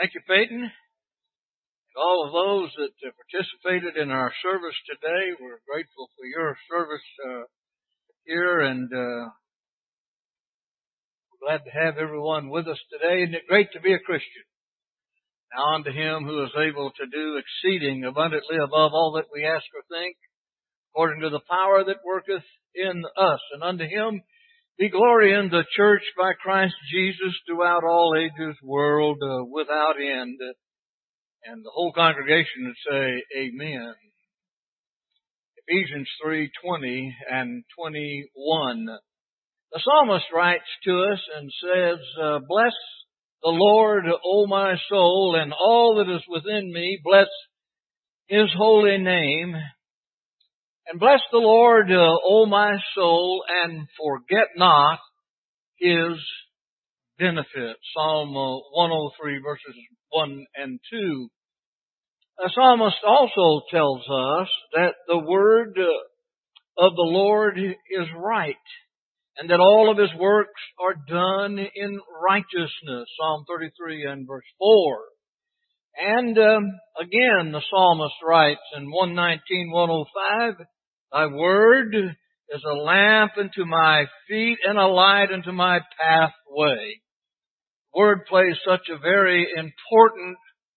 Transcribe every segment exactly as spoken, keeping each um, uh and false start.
Thank you, Peyton. And all of those that uh, participated in our service today, we're grateful for your service uh, here, and uh, we're glad to have everyone with us today. Isn't it great to be a Christian? Now unto Him who is able to do exceeding abundantly above all that we ask or think, according to the power that worketh in us. And unto Him be glory in the church by Christ Jesus throughout all ages, world uh, without end. And the whole congregation would say, Amen. Ephesians three twenty and twenty-one. The psalmist writes to us and says, uh, Bless the Lord, O my soul, and all that is within me, bless His holy name. And bless the Lord, uh, O my soul, and forget not His benefit. Psalm uh, one oh three verses one and two. The psalmist also tells us that the word uh, of the Lord is right, and that all of His works are done in righteousness. Psalm thirty-three and verse four. And um, again, the psalmist writes in one nineteen, one oh five, Thy word is a lamp unto my feet and a light unto my pathway. Word plays such a very important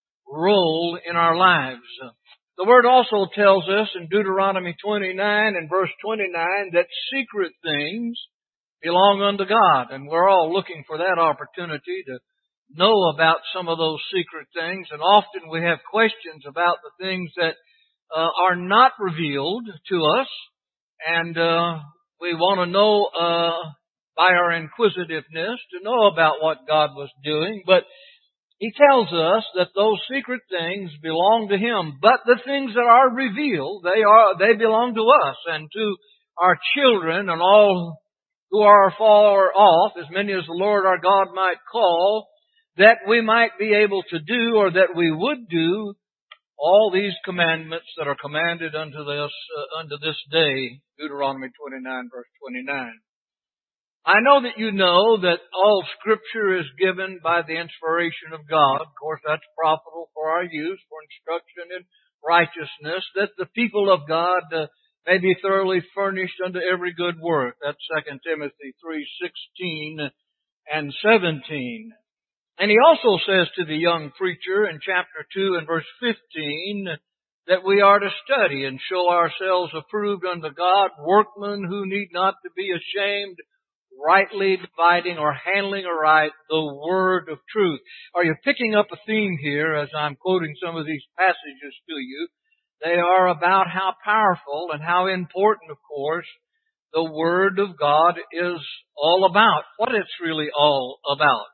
role in our lives. The Word also tells us in Deuteronomy twenty-nine and verse twenty-nine that secret things belong unto God, and we're all looking for that opportunity to know about some of those secret things, and often we have questions about the things that uh, are not revealed to us, and uh, we want to know uh, by our inquisitiveness to know about what God was doing, but He tells us that those secret things belong to Him, but the things that are revealed, they are they belong to us and to our children and all who are far off, as many as the Lord our God might call, that we might be able to do, or that we would do, all these commandments that are commanded unto this uh, unto this day. Deuteronomy twenty-nine, verse twenty-nine. I know that you know that all Scripture is given by the inspiration of God. Of course, that's profitable for our use, for instruction in righteousness, that the people of God uh, may be thoroughly furnished unto every good work. That's Second Timothy three sixteen and seventeen. And he also says to the young preacher in chapter two and verse fifteen that we are to study and show ourselves approved unto God, workmen who need not to be ashamed, rightly dividing or handling aright the word of truth. Are you picking up a theme here as I'm quoting some of these passages to you? They are about how powerful and how important, of course, the Word of God is all about, what it's really all about.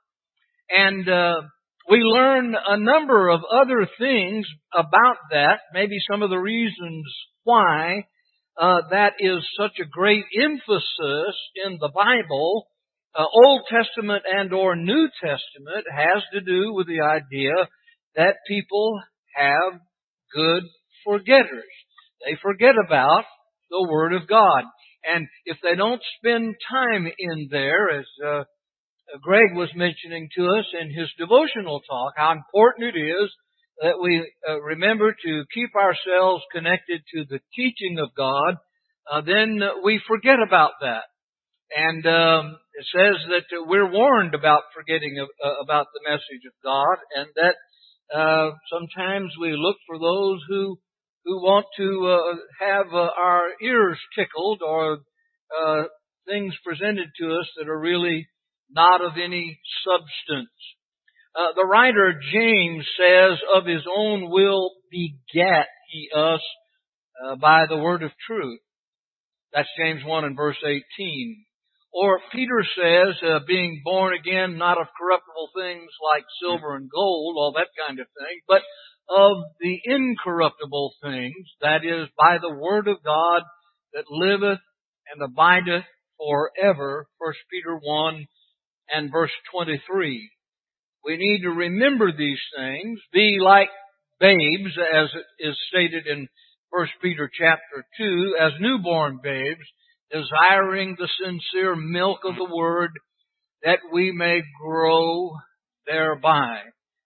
And uh, we learn a number of other things about that, maybe some of the reasons why Uh, that is such a great emphasis in the Bible, uh, Old Testament and or New Testament, has to do with the idea that people have good forgetters. They forget about the Word of God. And if they don't spend time in there, as uh, Greg was mentioning to us in his devotional talk, how important it is that we uh, remember to keep ourselves connected to the teaching of God, uh, then we forget about that. And um, it says that we're warned about forgetting of, uh, about the message of God, and that uh, sometimes we look for those who who want to uh, have uh, our ears tickled, or uh, things presented to us that are really not of any substance. Uh, the writer James says, of his own will begat he us uh, by the word of truth. That's James one and verse eighteen. Or Peter says, uh, being born again, not of corruptible things like silver and gold, all that kind of thing, but of the incorruptible things, that is, by the word of God that liveth and abideth forever. First Peter one and verse twenty-three. We need to remember these things, be like babes, as it is stated in First Peter chapter two, as newborn babes, desiring the sincere milk of the Word, that we may grow thereby.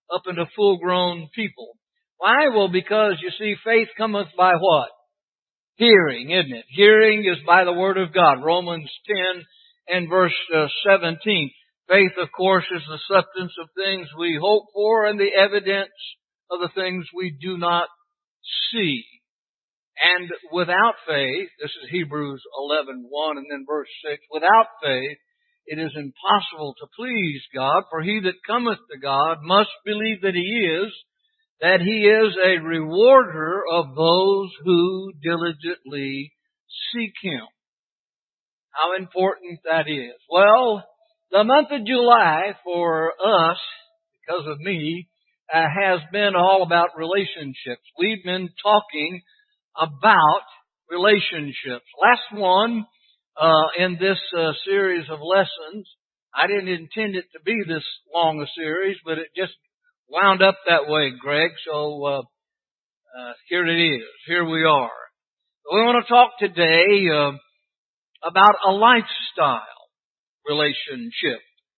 up into full-grown people. Why? Well, because you see, faith cometh by what? Hearing, isn't it? Hearing is by the Word of God. Romans ten and verse uh, seventeen. Faith, of course, is the substance of things we hope for and the evidence of the things we do not see. And without faith, this is Hebrews eleven one and then verse six, without faith it is impossible to please God, for he that cometh to God must believe that he is, that he is a rewarder of those who diligently seek him. How important that is. Well, the month of July for us, because of me, uh, has been all about relationships. We've been talking about relationships. Last one uh, in this uh, series of lessons, I didn't intend it to be this long a series, but it just wound up that way, Greg. So uh, uh, here it is. Here we are. We want to talk today uh, about a lifestyle relationship.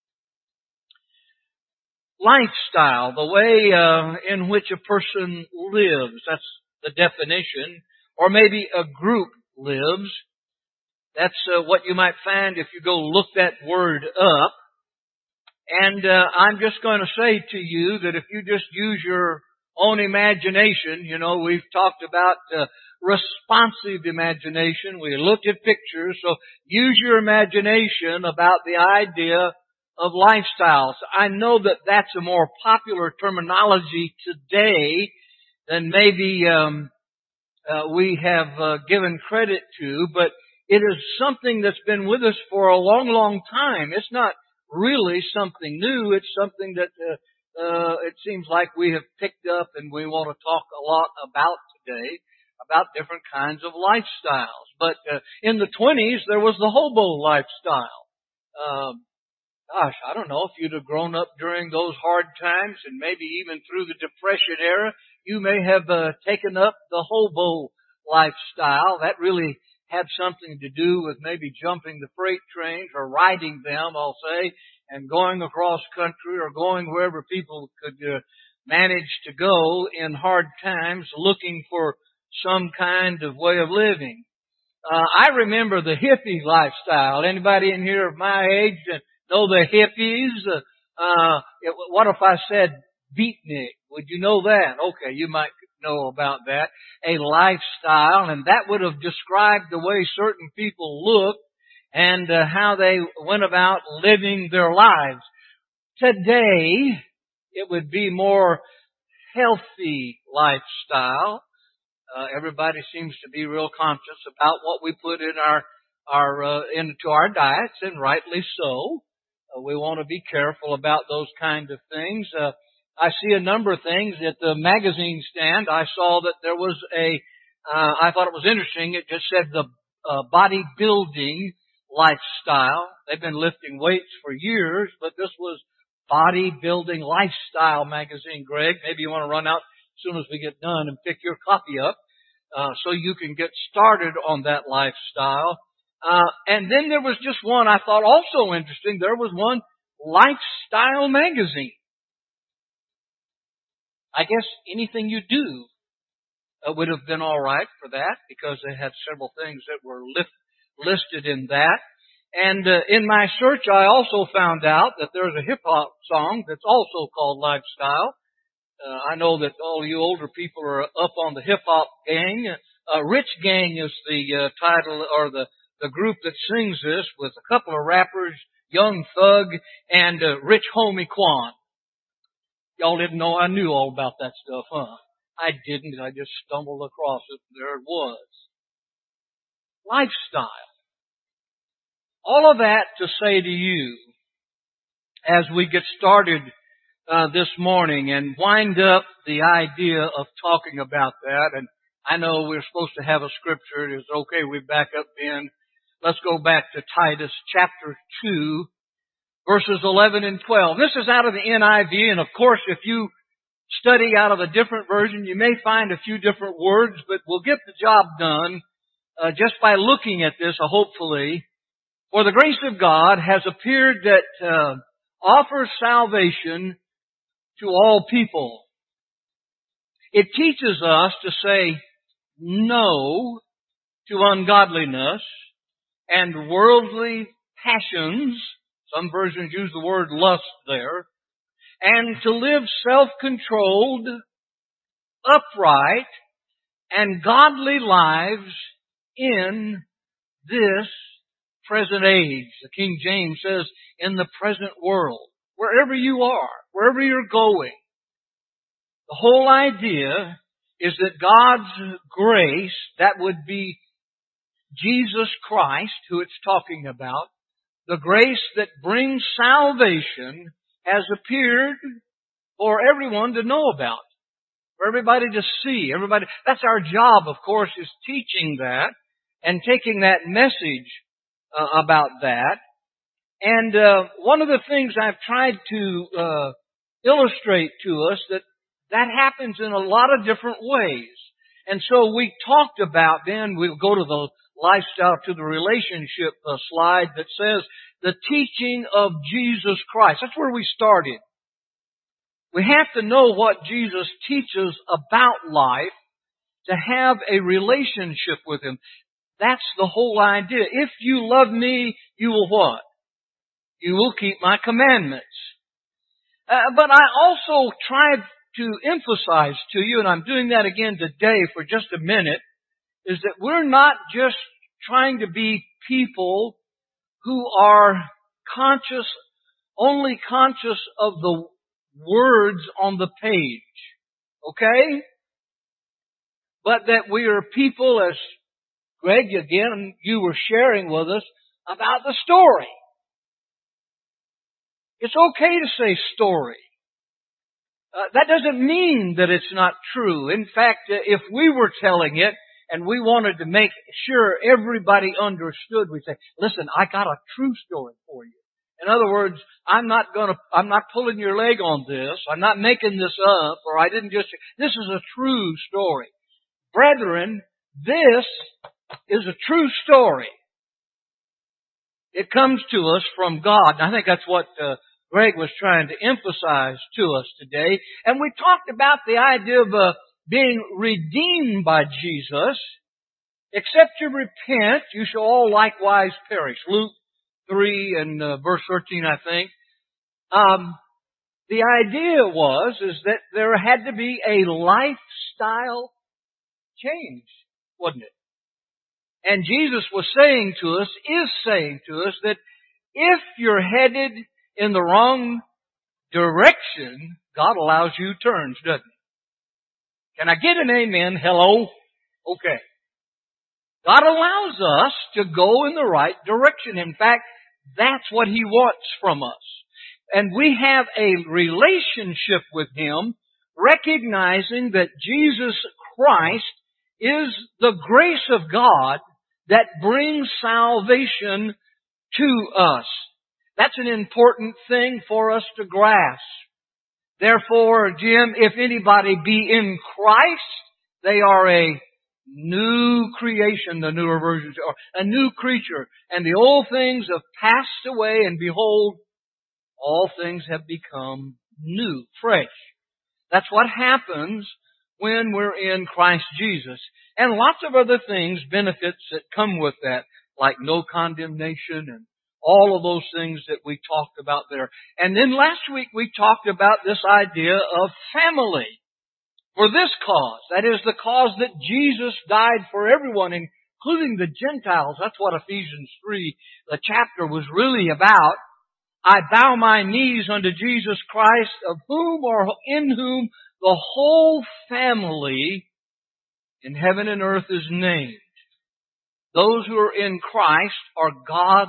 Lifestyle, the way uh, in which a person lives. That's the definition. Or maybe a group lives. That's uh, what you might find if you go look that word up. And uh, I'm just going to say to you that if you just use your own imagination, you know, we've talked about uh, responsive imagination. We looked at pictures. So use your imagination about the idea of lifestyles. I know that that's a more popular terminology today than maybe um, uh, we have uh, given credit to, but it is something that's been with us for a long, long time. It's not really something new. It's something that uh, uh, it seems like we have picked up and we want to talk a lot about today, about different kinds of lifestyles. But uh, in the twenties, there was the hobo lifestyle. Um, gosh, I don't know if you'd have grown up during those hard times and maybe even through the Depression era, you may have uh, taken up the hobo lifestyle. That really had something to do with maybe jumping the freight trains or riding them, I'll say, and going across country or going wherever people could uh, manage to go in hard times looking for some kind of way of living. Uh, I remember the hippie lifestyle. Anybody in here of my age know the hippies? Uh, uh, it, what if I said beatnik? Would you know that? Okay, you might know about that. A lifestyle, and that would have described the way certain people looked and uh, how they went about living their lives. Today, it would be more healthy lifestyle. Uh, everybody seems to be real conscious about what we put in our our uh, into our diets, and rightly so. Uh, we want to be careful about those kind of things. Uh, I see a number of things at the magazine stand. I saw that there was a. Uh, I thought it was interesting. It just said the uh, bodybuilding lifestyle. They've been lifting weights for years, but this was bodybuilding lifestyle magazine. Greg, maybe you want to run out as soon as we get done and pick your copy up, uh, so you can get started on that lifestyle. Uh, and then there was just one I thought also interesting. There was one lifestyle magazine. I guess anything you do uh, would have been all right for that, because they had several things that were lift, listed in that. And uh, in my search, I also found out that there's a hip hop song that's also called Lifestyle. Uh, I know that all you older people are up on the hip hop gang. Uh, Rich Gang is the uh, title, or the, the group that sings this, with a couple of rappers, Young Thug and uh, Rich Homie Quan. Y'all didn't know I knew all about that stuff, huh? I didn't. I just stumbled across it. There it was. Lifestyle. All of that to say to you, as we get started Uh, this morning and wind up the idea of talking about that. And I know we're supposed to have a scripture. It is okay. We back up in. Let's go back to Titus chapter two, verses eleven and twelve. This is out of the N I V. And of course, if you study out of a different version, you may find a few different words, but we'll get the job done uh, just by looking at this, uh, hopefully. For the grace of God has appeared that uh, offers salvation to all people. It teaches us to say no to ungodliness and worldly passions. Some versions use the word lust there. And to live self-controlled, upright, and godly lives in this present age. The King James says, in the present world. Wherever you are, wherever you're going. The whole idea is that God's grace, that would be Jesus Christ, who it's talking about, the grace that brings salvation has appeared for everyone to know about. For everybody to see. Everybody. That's our job, of course, is teaching that and taking that message uh, about that. And uh, one of the things I've tried to uh, illustrate to us that that happens in a lot of different ways. And so we talked about then, we'll go to the lifestyle, to the relationship uh, slide that says the teaching of Jesus Christ. That's where we started. We have to know what Jesus teaches about life to have a relationship with Him. That's the whole idea. If you love me, you will what? You will keep my commandments. Uh, but I also tried to emphasize to you, and I'm doing that again today for just a minute, is that we're not just trying to be people who are conscious, only conscious of the words on the page. Okay? But that we are people, as Greg, again, you were sharing with us about the story. It's okay to say story. Uh, that doesn't mean that it's not true. In fact, uh, if we were telling it and we wanted to make sure everybody understood, we'd say, listen, I got a true story for you. In other words, I'm not gonna, I'm not pulling your leg on this. I'm not making this up, or I didn't just, this is a true story. Brethren, this is a true story. It comes to us from God. And I think that's what uh, Greg was trying to emphasize to us today. And we talked about the idea of uh, being redeemed by Jesus. Except you repent, you shall all likewise perish. Luke three and uh, verse thirteen, I think. Um, the idea was is that there had to be a lifestyle change, wasn't it? And Jesus was saying to us, is saying to us, that if you're headed in the wrong direction, God allows you turns, doesn't He? Can I get an amen? Hello? Okay. God allows us to go in the right direction. In fact, that's what He wants from us. And we have a relationship with Him, recognizing that Jesus Christ is the grace of God that brings salvation to us. That's an important thing for us to grasp. Therefore, Jim, if anybody be in Christ, they are a new creation, the newer versions are, a new creature. And the old things have passed away, and behold, all things have become new, fresh. That's what happens when we're in Christ Jesus. And lots of other things, benefits that come with that, like no condemnation and all of those things that we talked about there. And then last week we talked about this idea of family. For this cause, that is the cause that Jesus died for everyone, including the Gentiles. That's what Ephesians three, the chapter, was really about. I bow my knees unto Jesus Christ, of whom or in whom the whole family in heaven and earth is named. Those who are in Christ are God's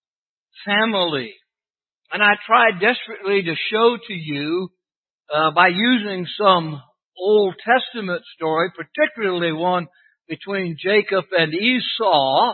family. And I tried desperately to show to you, uh, by using some Old Testament story, particularly one between Jacob and Esau.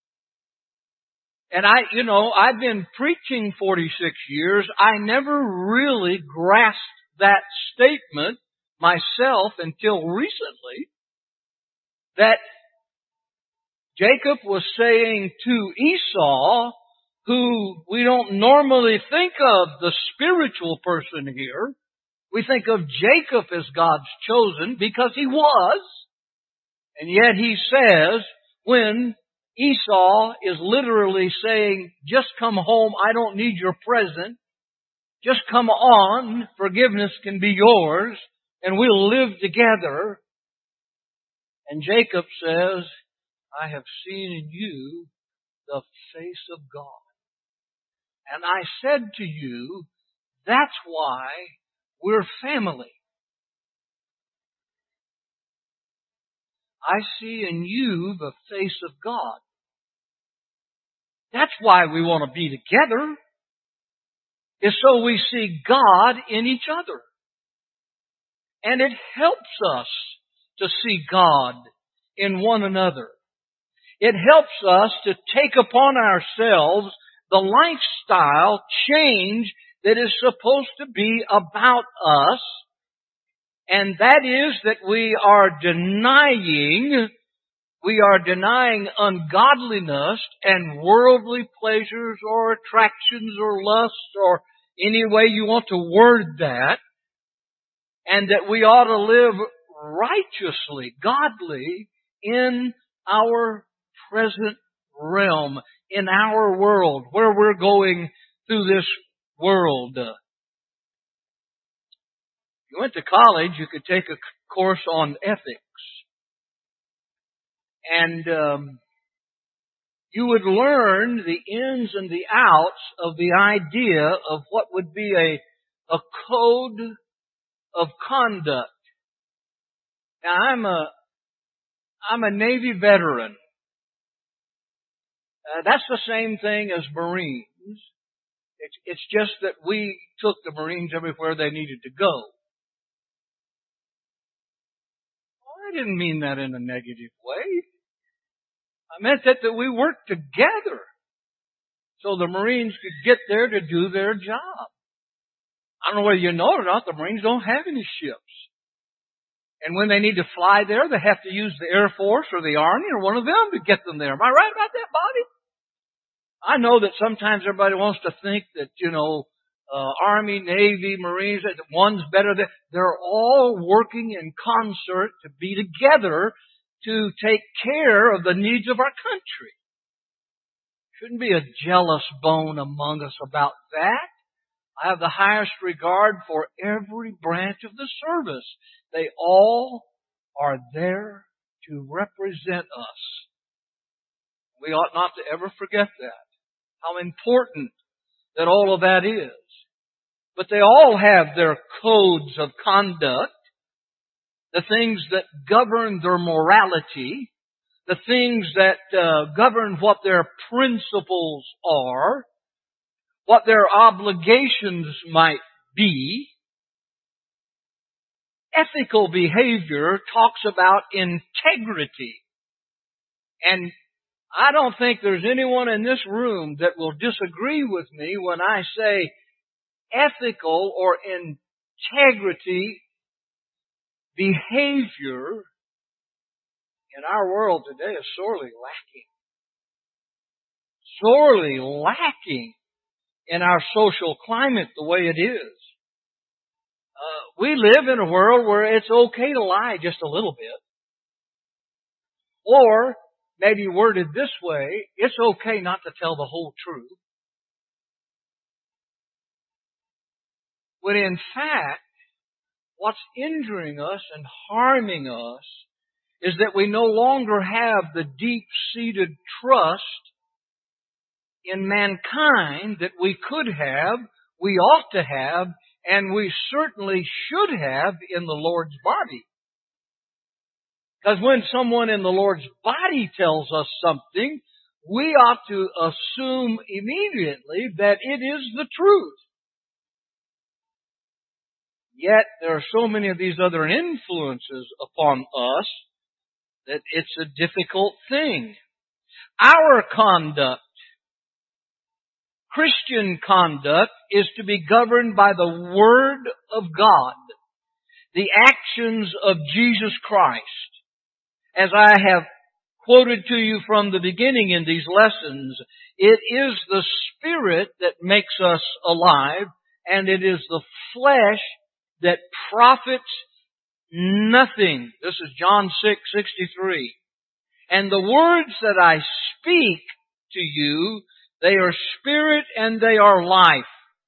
And I, you know, I've been preaching forty-six years. I never really grasped that statement myself until recently, that Jacob was saying to Esau, who we don't normally think of the spiritual person here, We think of Jacob as God's chosen because he was. And yet he says, when Esau is literally saying, just come home, I don't need your present. Just come on, forgiveness can be yours, and we'll live together. And Jacob says, I have seen in you the face of God. And I said to you, that's why we're family. I see in you the face of God. That's why we want to be together, is so we see God in each other. And it helps us to see God in one another. It helps us to take upon ourselves the lifestyle change that is supposed to be about us, and that is that we are denying, we are denying ungodliness and worldly pleasures or attractions or lusts or any way you want to word that, and that we ought to live righteously, godly in our present realm, in our world, where we're going through this world. If you went to college, you could take a course on ethics. And um, you would learn the ins and the outs of the idea of what would be a, a code of conduct. Now, I'm a, I'm a Navy veteran. Uh, that's the same thing as Marines. It's, it's just that we took the Marines everywhere they needed to go. Well, I didn't mean that in a negative way. I meant that, that we worked together so the Marines could get there to do their job. I don't know whether you know it or not, the Marines don't have any ships. And when they need to fly there, they have to use the Air Force or the Army or one of them to get them there. Am I right about that, Bobby? I know that sometimes everybody wants to think that, you know, uh, Army, Navy, Marines, that one's better than... They're all working in concert to be together to take care of the needs of our country. Shouldn't be a jealous bone among us about that. I have the highest regard for every branch of the service. They all are there to represent us. We ought not to ever forget that. How important that all of that is. But they all have their codes of conduct, the things that govern their morality, the things that uh, govern what their principles are, what their obligations might be. Ethical behavior talks about integrity. And I don't think there's anyone in this room that will disagree with me when I say ethical or integrity behavior in our world today is sorely lacking. Sorely lacking in our social climate the way it is. Uh, we live in a world where it's okay to lie just a little bit. Or, maybe worded this way, it's okay not to tell the whole truth. When in fact, what's injuring us and harming us is that we no longer have the deep-seated trust in mankind that we could have, we ought to have, and we certainly should have in the Lord's body. Because when someone in the Lord's body tells us something, we ought to assume immediately that it is the truth. Yet there are so many of these other influences upon us that it's a difficult thing. Our conduct, Christian conduct, is to be governed by the Word of God, the actions of Jesus Christ. As I have quoted to you from the beginning in these lessons, it is the Spirit that makes us alive, and it is the flesh that profits nothing. This is John six sixty-three. And the words that I speak to you, they are spirit and they are life.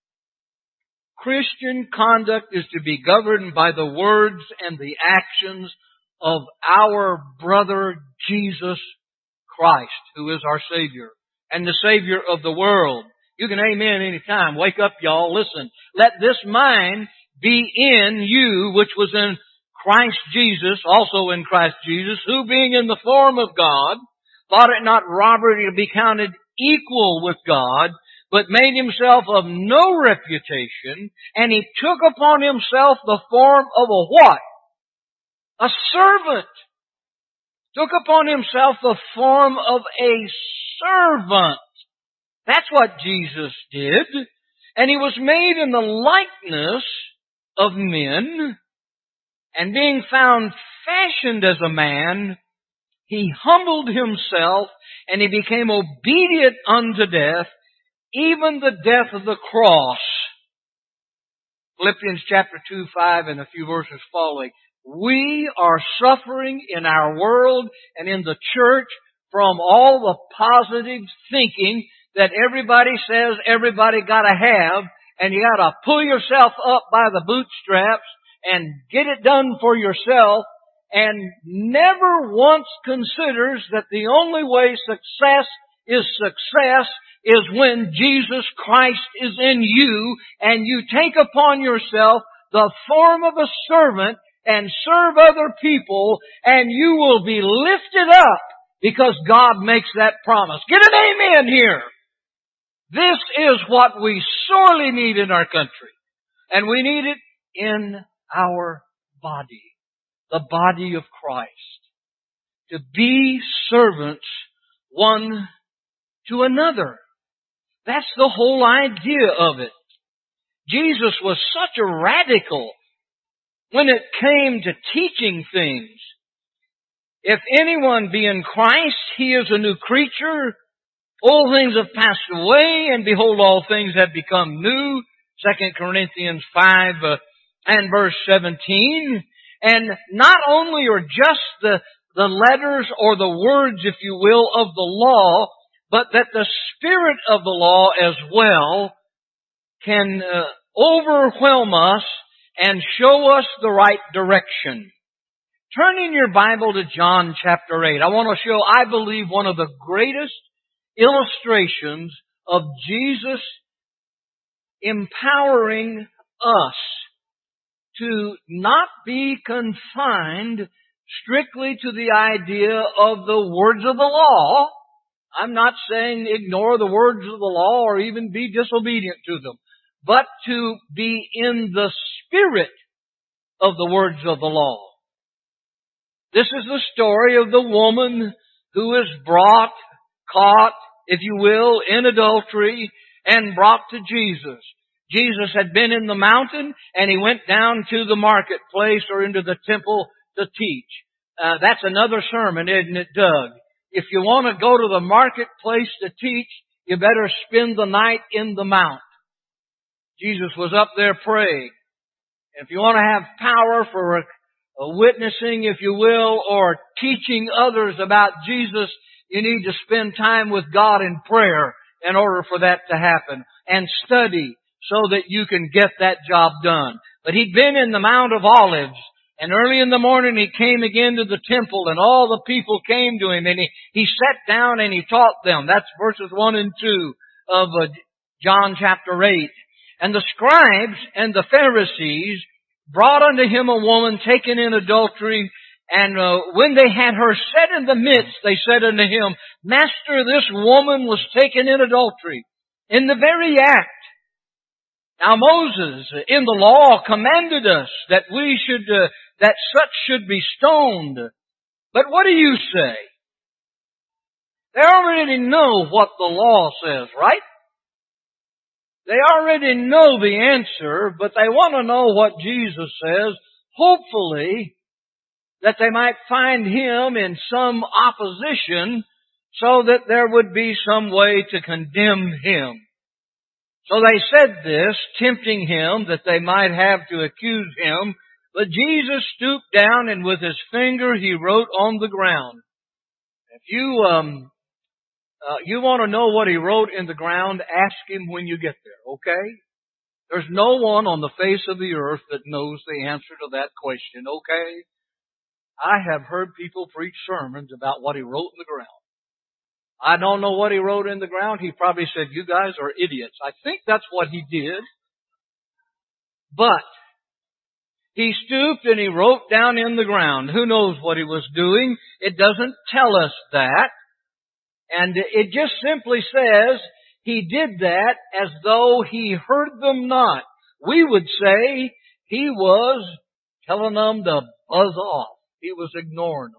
Christian conduct is to be governed by the words and the actions of our brother Jesus Christ, who is our Savior and the Savior of the world. You can amen any time. Wake up, y'all. Listen. Let this mind be in you, which was in Christ Jesus, also in Christ Jesus, who being in the form of God, thought it not robbery to be counted equal with God, but made himself of no reputation, and he took upon himself the form of a what? A servant. Took upon himself the form of a servant. That's what Jesus did. And he was made in the likeness of men, and being found fashioned as a man, he humbled himself, and he became obedient unto death, even the death of the cross. Philippians chapter two, five, and a few verses following. We are suffering in our world and in the church from all the positive thinking that everybody says everybody gotta have, and you gotta pull yourself up by the bootstraps and get it done for yourself, and never once considers that the only way success is success is when Jesus Christ is in you, and you take upon yourself the form of a servant and serve other people, and you will be lifted up because God makes that promise. Get an amen here. This is what we sorely need in our country. And we need it in our body, the body of Christ. To be servants one to another. That's the whole idea of it. Jesus was such a radical when it came to teaching things. If anyone be in Christ, he is a new creature. Old things have passed away, and behold, all things have become new. Second Corinthians five uh, and verse seventeen. And not only are just the, the letters or the words, if you will, of the law, but that the spirit of the law as well can uh, overwhelm us and show us the right direction. Turn in your Bible to John chapter eight. I want to show, I believe, one of the greatest illustrations of Jesus empowering us to not be confined strictly to the idea of the words of the law. I'm not saying ignore the words of the law or even be disobedient to them, but to be in the spirit of the words of the law. This is the story of the woman who is brought, caught, if you will, in adultery and brought to Jesus. Jesus had been in the mountain and he went down to the marketplace or into the temple to teach. Uh, that's another sermon, isn't it, Doug? If you want to go to the marketplace to teach, you better spend the night in the mount. Jesus was up there praying. If you want to have power for a, a witnessing, if you will, or teaching others about Jesus, you need to spend time with God in prayer in order for that to happen. And study so that you can get that job done. But he'd been in the Mount of Olives, and early in the morning he came again to the temple, and all the people came to him, and he, he sat down and he taught them. That's verses one and two of uh, John chapter eight. And the scribes and the Pharisees brought unto him a woman taken in adultery, and uh, when they had her set in the midst, they said unto him, Master, this woman was taken in adultery, in the very act. Now Moses in the law commanded us that we should, uh, that such should be stoned. But what do you say? They already know what the law says, right? They already know the answer, but they want to know what Jesus says, hopefully that they might find him in some opposition so that there would be some way to condemn him. So they said this, tempting him that they might have to accuse him. But Jesus stooped down and with his finger he wrote on the ground. If you um, uh, you want to know what he wrote in the ground, ask him when you get there, okay? There's no one on the face of the earth that knows the answer to that question, okay? I have heard people preach sermons about what he wrote in the ground. I don't know what he wrote in the ground. He probably said, you guys are idiots. I think that's what he did. But he stooped and he wrote down in the ground. Who knows what he was doing? It doesn't tell us that. And it just simply says he did that as though he heard them not. We would say he was telling them to buzz off. He was ignoring them.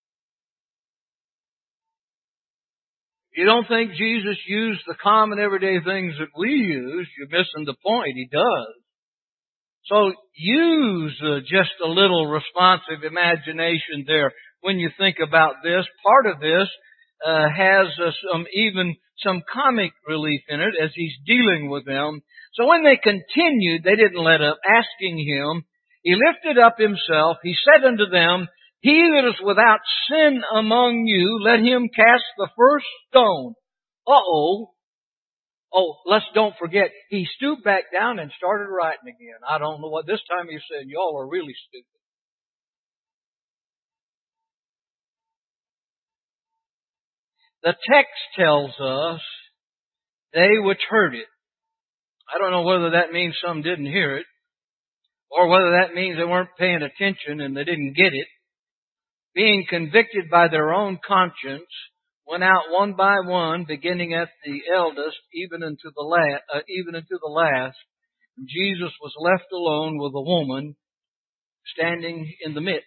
You don't think Jesus used the common everyday things that we use, you're missing the point. He does. So use uh, just a little responsive imagination there when you think about this. Part of this uh, has uh, some even some comic relief in it as he's dealing with them. So when they continued, they didn't let up asking him. He lifted up himself. He said unto them, he that is without sin among you, let him cast the first stone. Uh-oh. Oh, let's don't forget, he stooped back down and started writing again. I don't know what, this time he said, y'all are really stupid. The text tells us they which heard it. I don't know whether that means some didn't hear it, or whether that means they weren't paying attention and they didn't get it. Being convicted by their own conscience, went out one by one, beginning at the eldest, even unto the last. Uh, even unto the last. And Jesus was left alone with a woman standing in the midst.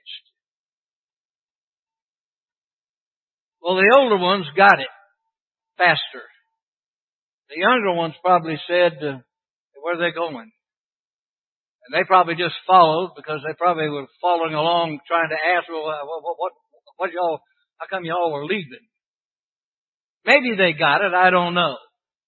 Well, the older ones got it faster. The younger ones probably said, uh, "Where are they going?" And they probably just followed because they probably were following along, trying to ask, "Well, what, what, what, what y'all? How come y'all were leaving?" Maybe they got it, I don't know.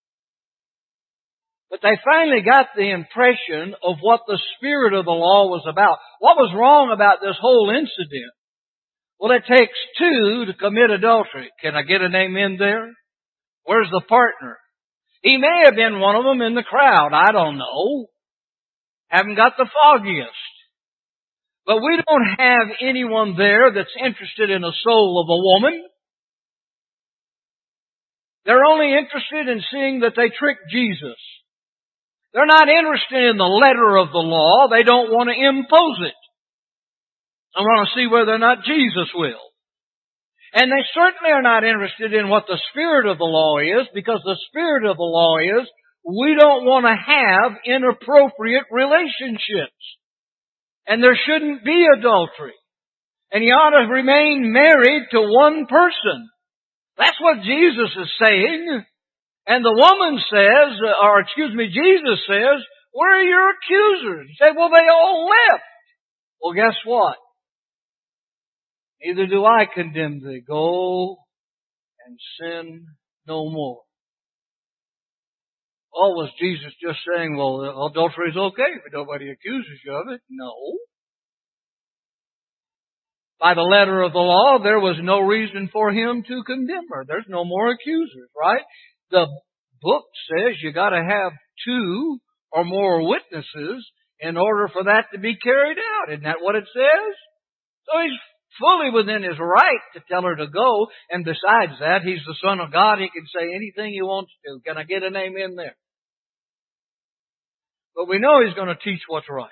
But they finally got the impression of what the spirit of the law was about. What was wrong about this whole incident? Well, it takes two to commit adultery. Can I get an amen there? Where's the partner? He may have been one of them in the crowd. I don't know. Haven't got the foggiest. But we don't have anyone there that's interested in the soul of a woman. They're only interested in seeing that they trick Jesus. They're not interested in the letter of the law. They don't want to impose it. They want to see whether or not Jesus will. And they certainly are not interested in what the spirit of the law is, because the spirit of the law is we don't want to have inappropriate relationships. And there shouldn't be adultery. And you ought to remain married to one person. That's what Jesus is saying. And the woman says, or excuse me, Jesus says, where are your accusers? You say, well, they all left. Well, guess what? Neither do I condemn thee. Go and sin no more. Oh, was Jesus just saying, well, adultery is okay if nobody accuses you of it? No. By the letter of the law, there was no reason for him to condemn her. There's no more accusers, right? The book says you got to have two or more witnesses in order for that to be carried out. Isn't that what it says? So he's fully within his right to tell her to go. And besides that, he's the Son of God. He can say anything he wants to. Can I get an amen there? But we know he's going to teach what's right.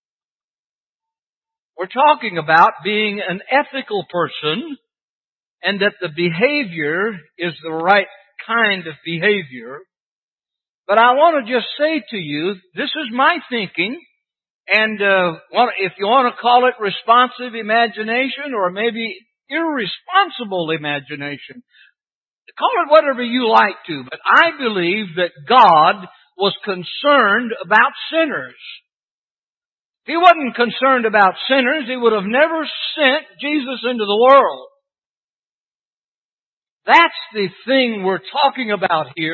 We're talking about being an ethical person and that the behavior is the right kind of behavior. But I want to just say to you, this is my thinking, and uh, if you want to call it responsive imagination or maybe irresponsible imagination, call it whatever you like to, but I believe that God was concerned about sinners. If He wasn't concerned about sinners, He would have never sent Jesus into the world. That's the thing we're talking about here.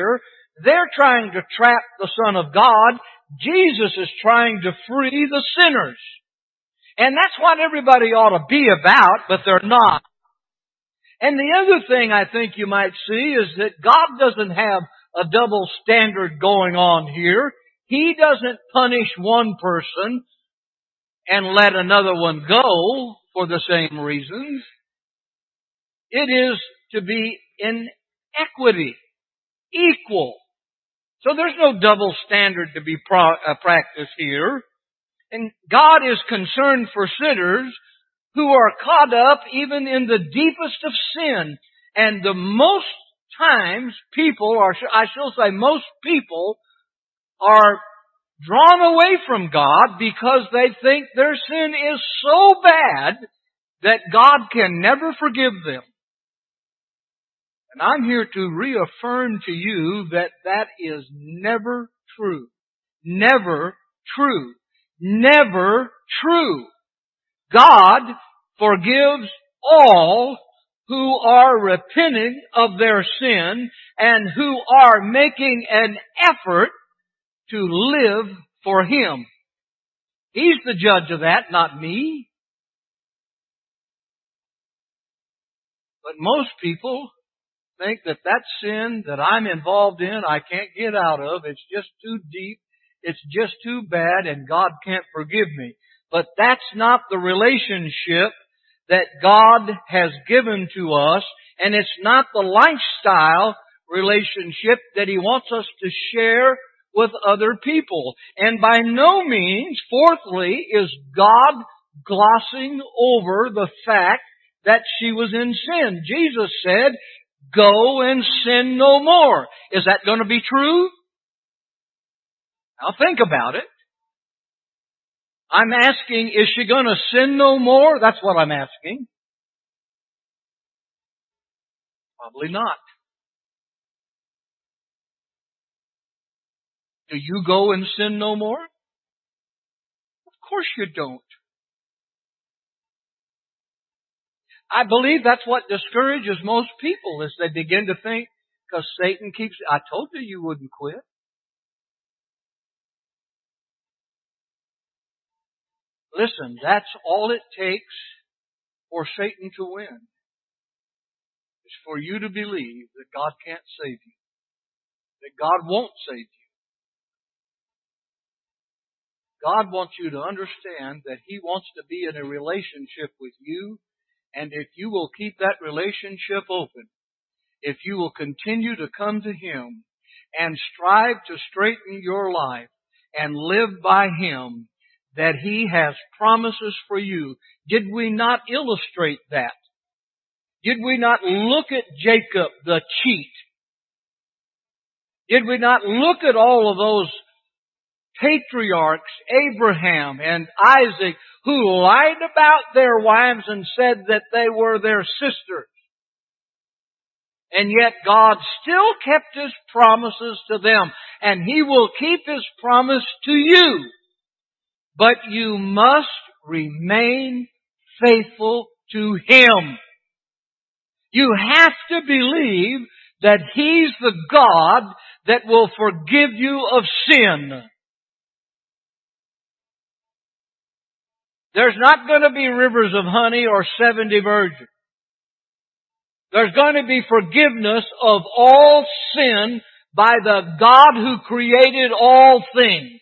They're trying to trap the Son of God. Jesus is trying to free the sinners. And that's what everybody ought to be about, but they're not. And the other thing I think you might see is that God doesn't have a double standard going on here. He doesn't punish one person and let another one go for the same reasons. It is to be in equity, equal. So there's no double standard to be pro- uh, practiced here. And God is concerned for sinners who are caught up even in the deepest of sin. And the most times people, or I shall say most people, are drawn away from God because they think their sin is so bad that God can never forgive them. And I'm here to reaffirm to you that that is never true. Never true. Never true. God forgives all who are repenting of their sin and who are making an effort to live for Him. He's the judge of that, not me. But most people think that that sin that I'm involved in, I can't get out of. It's just too deep. It's just too bad, and God can't forgive me. But that's not the relationship that God has given to us, and it's not the lifestyle relationship that He wants us to share with other people. And by no means, fourthly, is God glossing over the fact that she was in sin. Jesus said, "Go and sin no more." Is that going to be true? Now think about it. I'm asking, is she going to sin no more? That's what I'm asking. Probably not. Do you go and sin no more? Of course you don't. I believe that's what discourages most people, is they begin to think, because Satan keeps, I told you you wouldn't quit. Listen, that's all it takes for Satan to win, is for you to believe that God can't save you, that God won't save you. God wants you to understand that He wants to be in a relationship with you, and if you will keep that relationship open, if you will continue to come to Him and strive to straighten your life and live by Him, that He has promises for you. Did we not illustrate that? Did we not look at Jacob the cheat? Did we not look at all of those patriarchs, Abraham and Isaac, who lied about their wives and said that they were their sisters? And yet God still kept His promises to them, and He will keep His promise to you. But you must remain faithful to Him. You have to believe that He's the God that will forgive you of sin. There's not going to be rivers of honey or seventy virgins. There's going to be forgiveness of all sin by the God who created all things.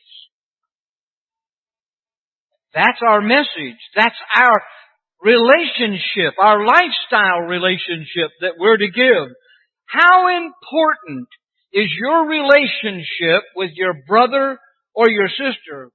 That's our message. That's our relationship, our lifestyle relationship that we're to give. How important is your relationship with your brother or your sister?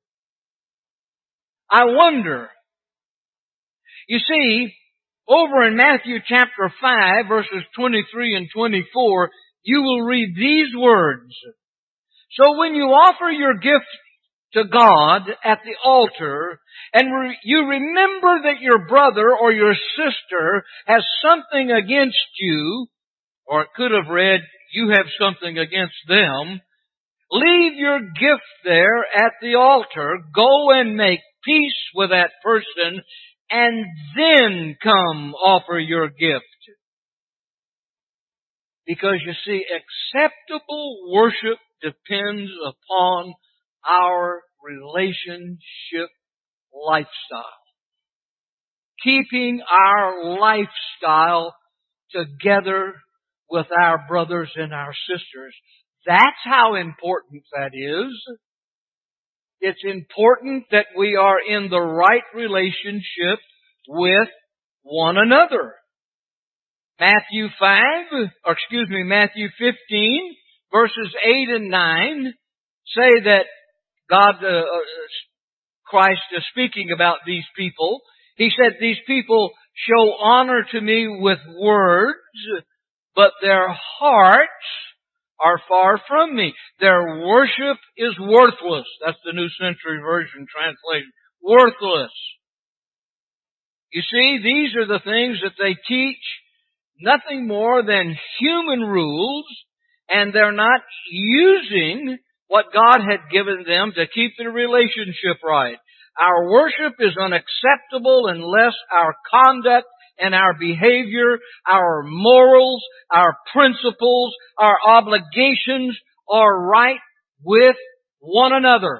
I wonder. You see, over in Matthew chapter five, verses twenty-three and twenty-four, you will read these words. So when you offer your gift to God at the altar, and re- you remember that your brother or your sister has something against you, or it could have read, you have something against them, leave your gift there at the altar, go and make peace with that person, and then come offer your gift. Because you see, acceptable worship depends upon our relationship lifestyle. Keeping our lifestyle together with our brothers and our sisters. That's how important that is. It's important that we are in the right relationship with one another. Matthew five, or excuse me, Matthew fifteen, verses eight and nine say that God, uh, Christ is speaking about these people. He said, these people show honor to me with words, but their hearts are far from me. Their worship is worthless. That's the New Century Version translation. Worthless. You see, these are the things that they teach, nothing more than human rules, and they're not using what God had given them to keep their relationship right. Our worship is unacceptable unless our conduct and our behavior, our morals, our principles, our obligations are right with one another.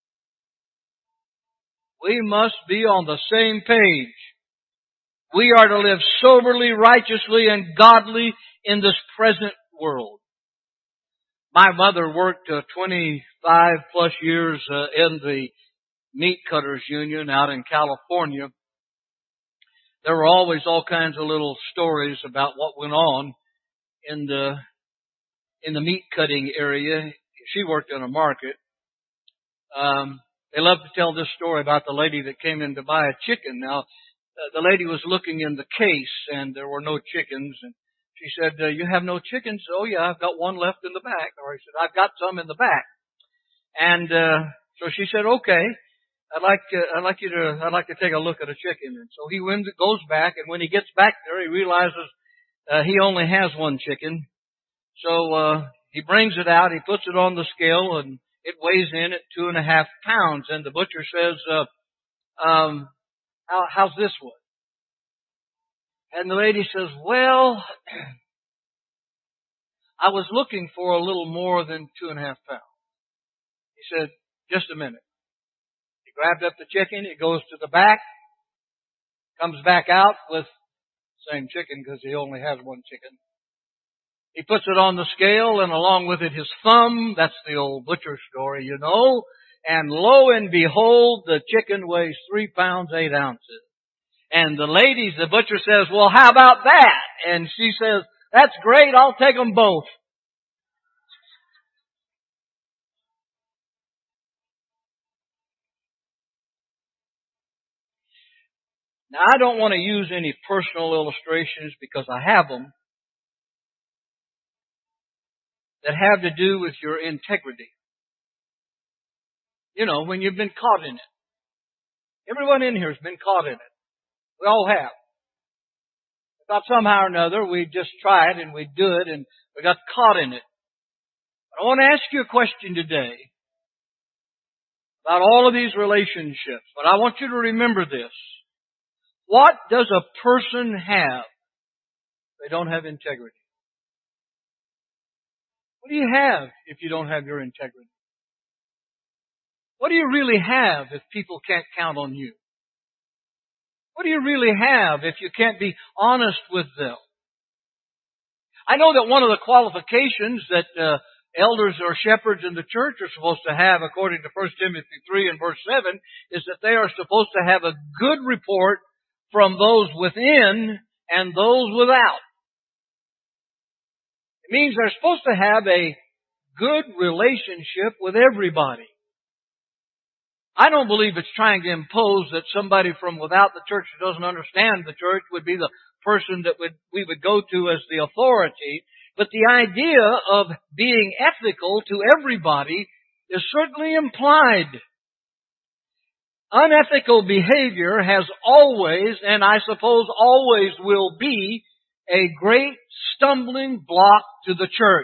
We must be on the same page. We are to live soberly, righteously, and godly in this present world. My mother worked uh, twenty-five plus years uh, in the Meat Cutters Union out in California. There were always all kinds of little stories about what went on in the in the meat cutting area. She worked in a market. Um, they love to tell this story about the lady that came in to buy a chicken. Now, uh, the lady was looking in the case, and there were no chickens. And she said, uh, "You have no chickens?" "Oh, yeah, I've got one left in the back." Or he said, "I've got some in the back." And uh, so she said, "Okay. I'd like to, I'd like you to, I'd like to take a look at a chicken." And so he went, goes back, and when he gets back there, he realizes uh, he only has one chicken. So uh, he brings it out, he puts it on the scale, and it weighs in at two and a half pounds. And the butcher says, uh, um, how, "How's this one?" And the lady says, "Well, I was looking for a little more than two and a half pounds." He said, "Just a minute." He grabbed up the chicken, he goes to the back, comes back out with the same chicken because he only has one chicken. He puts it on the scale, and along with it his thumb. That's the old butcher story, you know. And lo and behold, the chicken weighs three pounds, eight ounces. And the lady, the butcher says, "Well, how about that?" And she says, "That's great, I'll take them both." Now, I don't want to use any personal illustrations because I have them that have to do with your integrity. You know, when you've been caught in it. Everyone in here has been caught in it. We all have. Thought somehow or another we just try it and we do it and we got caught in it. I want to ask you a question today about all of these relationships, but I want you to remember this. What does a person have if they don't have integrity? What do you have if you don't have your integrity? What do you really have if people can't count on you? What do you really have if you can't be honest with them? I know that one of the qualifications that uh, elders or shepherds in the church are supposed to have, according to First Timothy three and verse seven, is that they are supposed to have a good report from those within and those without. It means they're supposed to have a good relationship with everybody. I don't believe it's trying to impose that somebody from without the church who doesn't understand the church would be the person that would, we would go to as the authority. But the idea of being ethical to everybody is certainly implied. Unethical behavior has always, and I suppose always will be, a great stumbling block to the church.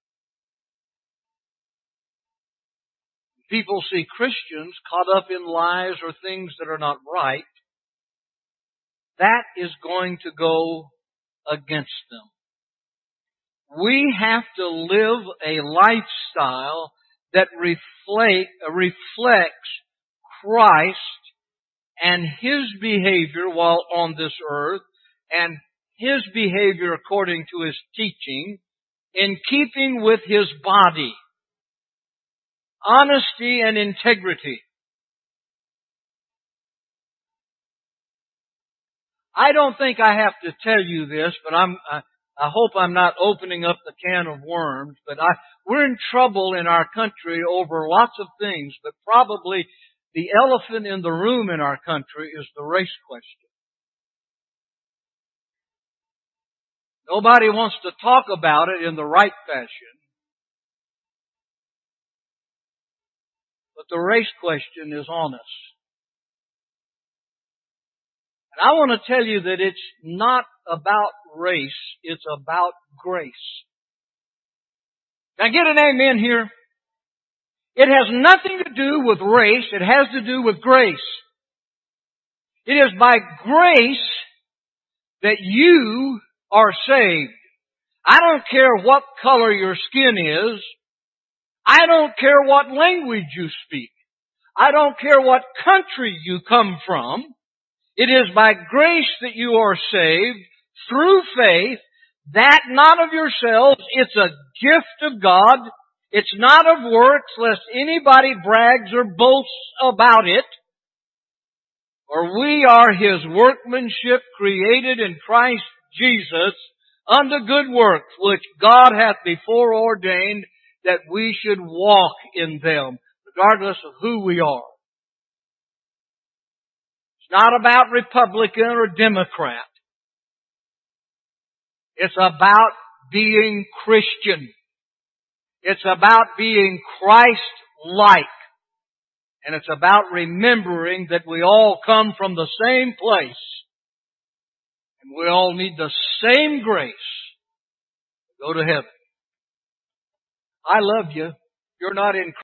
People see Christians caught up in lies or things that are not right. That is going to go against them. we have to live a lifestyle that reflect, reflects Christ and His behavior while on this earth, and His behavior according to His teaching, in keeping with His body. Honesty and integrity. I don't think I have to tell you this, but I'm, I, I hope I'm not opening up the can of worms, but I, we're in trouble in our country over lots of things, but probably the elephant in the room in our country is the race question. Nobody wants to talk about it in the right fashion, but the race question is on us. And I want to tell you that it's not about race, it's about grace. Now get an amen here. It has nothing to do with race, it has to do with grace. It is by grace that you are saved. I don't care what color your skin is. I don't care what language you speak. I don't care what country you come from. It is by grace that you are saved through faith, that not of yourselves. It's a gift of God. It's not of works, lest anybody brags or boasts about it. For we are His workmanship, created in Christ Jesus unto good works, which God hath before ordained that we should walk in them, regardless of who we are. It's not about Republican or Democrat. It's about being Christian. It's about being Christ-like. And it's about remembering that we all come from the same place. And we all need the same grace to go to heaven. I love you. You're not in